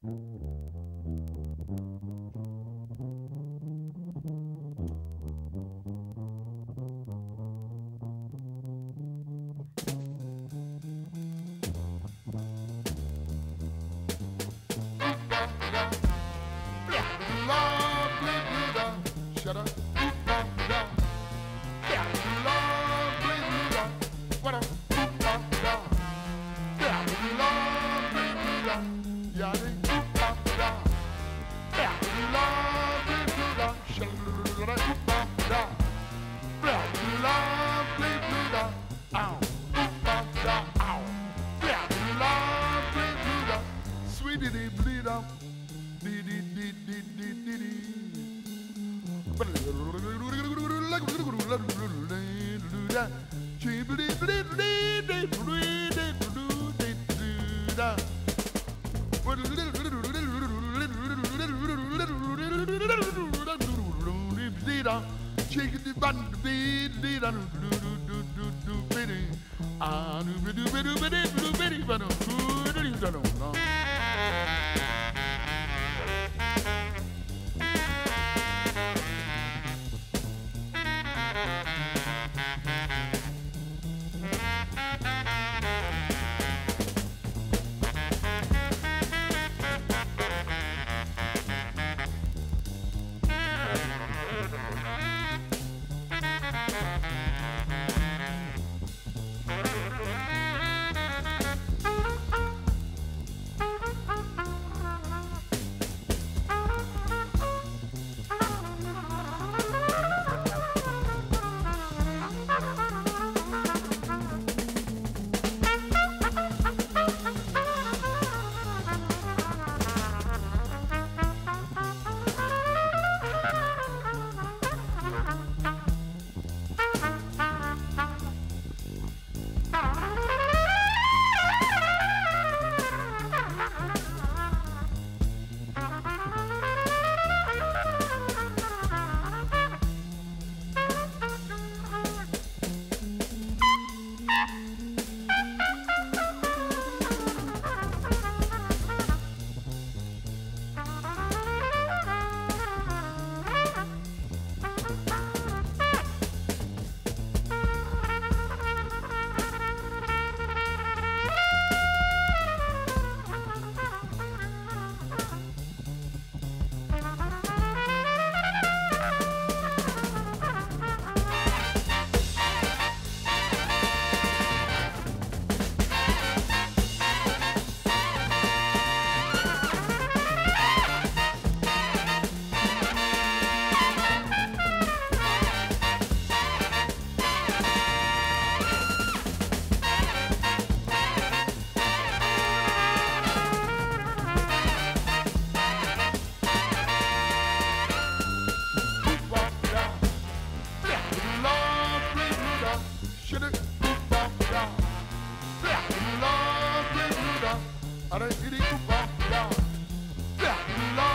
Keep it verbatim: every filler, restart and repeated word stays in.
Shut up. Yeah, lovely Buddha. What a Buddha. Yeah, lovely Buddha. Yeah, they Buddha. Yeah, lovely Buddha. Shut up. Buddha. Yeah, lovely Buddha. Ow. Buddha. Ow. Yeah, lovely Buddha. Sweetie Buddha. Dee dee dee dee dee dee dee. Are you